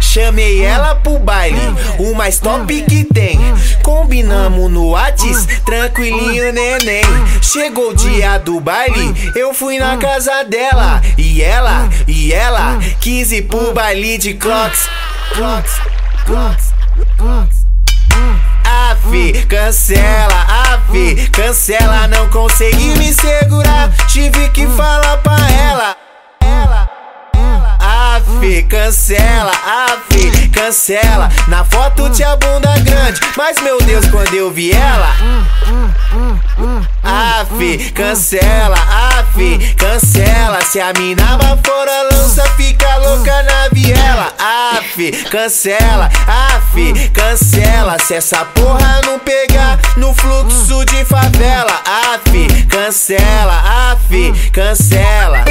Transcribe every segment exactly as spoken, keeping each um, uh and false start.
Chamei ela pro baile, o mais top que tem. Combinamos no Whats, tranquilinho neném. Chegou o dia do baile, eu fui na casa dela. E ela, e ela, quis ir pro baile de Crocs. Crocs, Crocs, Crocs. Aff, cancela, aff, cancela. Não consegui me segurar, tive que falar pra ela. Aff, cancela, aff, cancela. Na foto tinha bunda grande, mas meu Deus, quando eu vi ela. Aff, cancela, aff, cancela. Se a mina vai fora, lança, fica louca na viela. Aff, cancela, aff, cancela. Se essa porra não pegar no fluxo de favela. Aff, cancela, aff, cancela.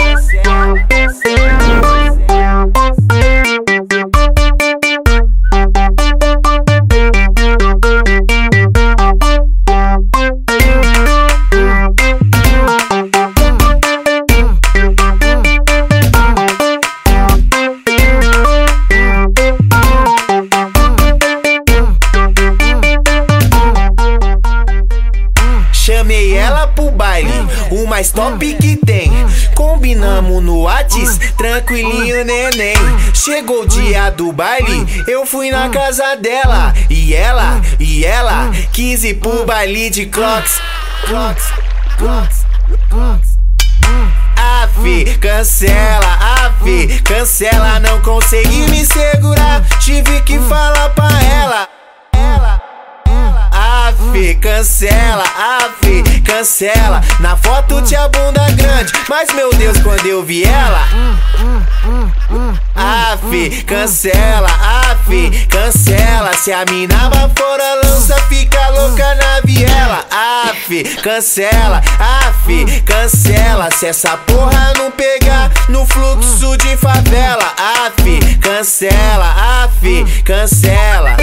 Chamei ela pro baile, o mais top que tem. Combinamos no Whats, tranquilinho neném. Chegou o dia do baile, eu fui na casa dela. E ela, e ela, quis ir pro baile de Crocs. Crocs, Crocs, Crocs. Aff, cancela, aff, cancela. Não consegui me segurar, tive que falar pra ela. Aff, cancela, aff, cancela. Na foto tinha bunda grande, mas meu Deus, quando eu vi ela. Aff, cancela, aff, cancela. Se a mina vai fora, lança, fica louca na viela. Aff, cancela, aff, cancela. Se essa porra não pegar no fluxo de favela. Aff, cancela, aff, cancela.